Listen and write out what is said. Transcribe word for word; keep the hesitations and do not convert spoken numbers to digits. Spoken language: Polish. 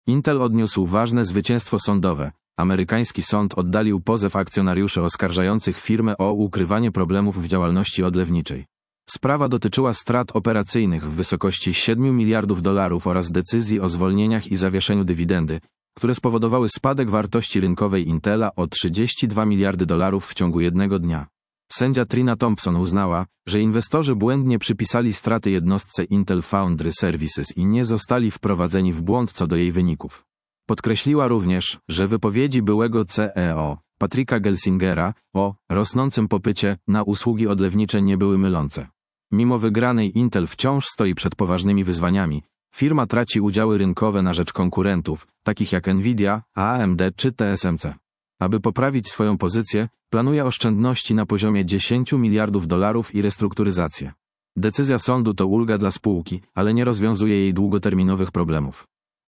Intel odniósł ważne zwycięstwo sądowe. Amerykański sąd oddalił pozew akcjonariuszy oskarżających firmę o ukrywanie problemów w działalności odlewniczej. Sprawa dotyczyła strat operacyjnych w wysokości siedmiu miliardów dolarów oraz decyzji o zwolnieniach i zawieszeniu dywidendy, które spowodowały spadek wartości rynkowej Intela o trzydzieści dwa miliardy dolarów w ciągu jednego dnia. Sędzia Trina Thompson uznała, że inwestorzy błędnie przypisali straty jednostce Intel Foundry Services i nie zostali wprowadzeni w błąd co do jej wyników. Podkreśliła również, że wypowiedzi byłego C E O, Patricka Gelsingera, o rosnącym popycie na usługi odlewnicze nie były mylące. Mimo wygranej Intel wciąż stoi przed poważnymi wyzwaniami. Firma traci udziały rynkowe na rzecz konkurentów, takich jak Nvidia, A M D czy T S M C. Aby poprawić swoją pozycję, planuje oszczędności na poziomie dziesięciu miliardów dolarów i restrukturyzację. Decyzja sądu to ulga dla spółki, ale nie rozwiązuje jej długoterminowych problemów.